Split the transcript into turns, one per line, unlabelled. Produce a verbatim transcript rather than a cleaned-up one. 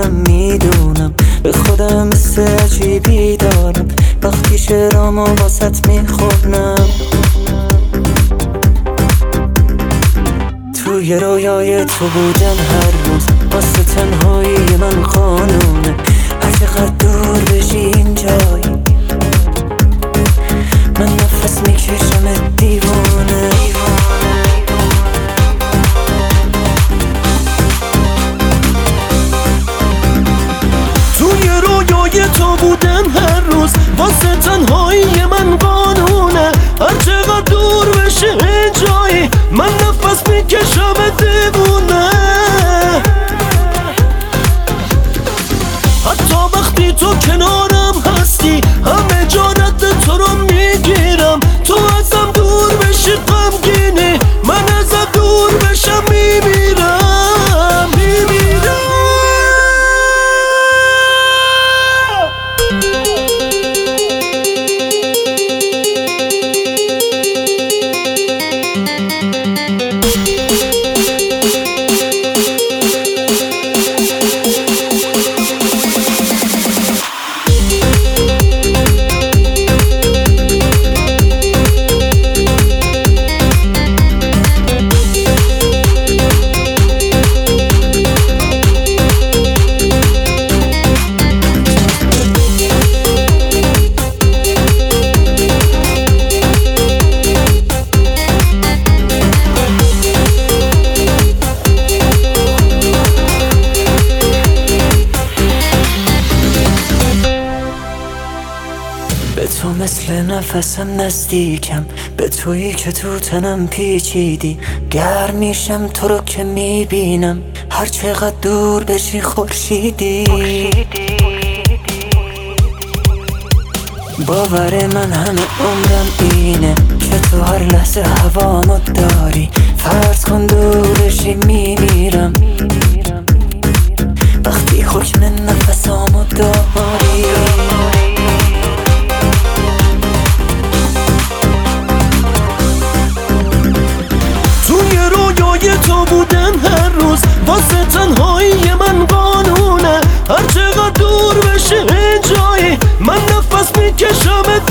خودم میدونم، به خودم مثل عجیبی دارم وقتی شعرامو واسط میخونم. توی رویای تو بودن هر روز واسه تنهایی من قانونه، هر چقدر دور بشی این جایی من نفس میکشم دیوانه.
توی رویای تو بودن هر روز واسه تنهایی من قانونه، هر چقدر دور بشه این جایی من نفس میکشم دیوونه. حتی وقتی تو کنارم هستی همه جا رد تو رو میگیرم، تو ازم دور بشی غمگینی من ازم دور بشم میمیرم میمیرم.
به تو مثل نفسم نزدیکم، به تویی که تو تنم پیچیدی، گرم میشم تو رو که میبینم هر چقدر دور بشی خورشیدی. باور من همه عمرم اینه که تو هر لحظه هوامو داری، فرض کن دور بشی میمیرم وقتی حکم نفسامو داری.
توی رویای تو بودن هر روز واسه تنهایی من قانونه، هر چقدر دور بشه این جایی من نفس میکشم